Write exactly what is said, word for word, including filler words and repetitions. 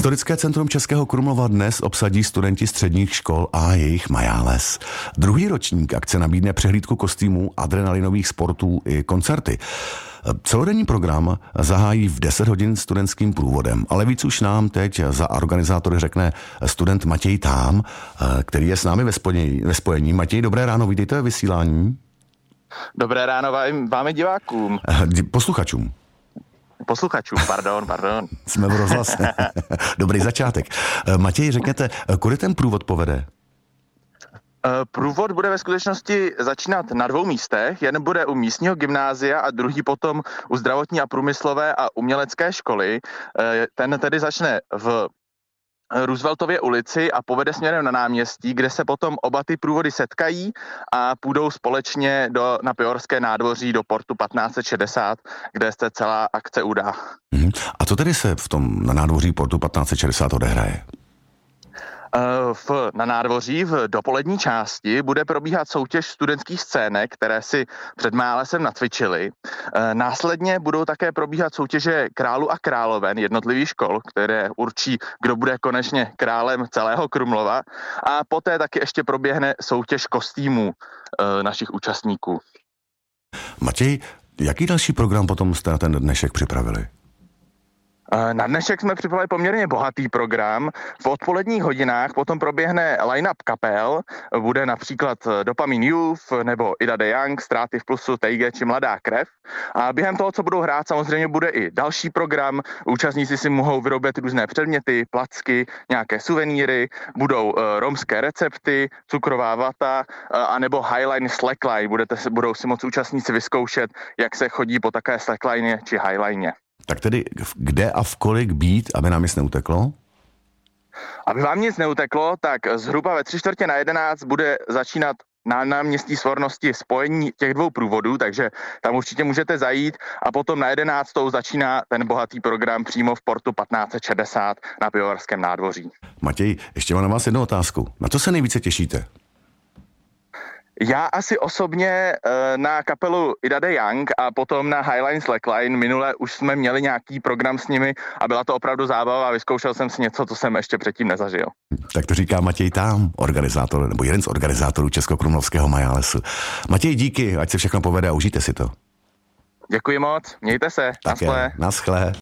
Historické centrum Českého Krumlova dnes obsadí studenti středních škol a jejich majáles. Druhý ročník akce nabídne přehlídku kostýmů, adrenalinových sportů i koncerty. Celodenní program zahájí v deset hodin studentským průvodem, ale víc už nám teď za organizátory řekne student Matěj Tám, který je s námi ve spojení. Ve spojení. Matěj, dobré ráno, vítejte ve vysílání. Dobré ráno vám i divákům. Posluchačům. Posluchačům, pardon, pardon. Jsme v rozhlase. Dobrý začátek. Matěj, řekněte, kudy ten průvod povede? Průvod bude ve skutečnosti začínat na dvou místech. Jeden bude u místního gymnázia a druhý potom u zdravotní a průmyslové a umělecké školy. Ten tedy začne v Rooseveltově ulici a povede směrem na náměstí, kde se potom oba ty průvody setkají a půjdou společně do, na Pijorské nádvoří do portu patnáct set šedesát, kde se celá akce udá. A co tedy se v tom na nádvoří portu patnáct set šedesát odehraje? V, na nádvoří v dopolední části bude probíhat soutěž studentských scének, které si před málesem nacvičili. Následně budou také probíhat soutěže králu a královen jednotlivých škol, které určí, kdo bude konečně králem celého Krumlova. A poté taky ještě proběhne soutěž kostýmů našich účastníků. Matěj, jaký další program potom jste na ten dnešek připravili? Na dnešek jsme připravili poměrně bohatý program. V odpoledních hodinách potom proběhne line-up kapel, bude například Dopamine Youth nebo Ida de Young, Ztráty v plusu, T G či Mladá krev. A během toho, co budou hrát, samozřejmě bude i další program. Účastníci si mohou vyrobit různé předměty, placky, nějaké suvenýry, budou uh, romské recepty, cukrová vata, uh, anebo highline, slackline. Budete, budou si moct účastníci vyzkoušet, jak se chodí po také slackline či highline. Tak tedy kde a v kolik být, aby nám nic neuteklo? Aby vám nic neuteklo, tak zhruba ve tři čtvrtě na jedenáct bude začínat na náměstí Svornosti spojení těch dvou průvodů, takže tam určitě můžete zajít a potom na jedenáctou začíná ten bohatý program přímo v portu patnáct set šedesát na Pivovarském nádvoří. Matěj, ještě mám na vás jednu otázku. Na co se nejvíce těšíte? Já asi osobně na kapelu Ida de Young a potom na Highline Slackline. Minule už jsme měli nějaký program s nimi a byla to opravdu zábava a vyzkoušel jsem si něco, co jsem ještě předtím nezažil. Tak to říká Matěj Tám, organizátor, nebo jeden z organizátorů Českokrumlovského majálesu. Matěj, díky, ať se všechno povede a užijte si to. Děkuji moc, mějte se, naschle. Naschle.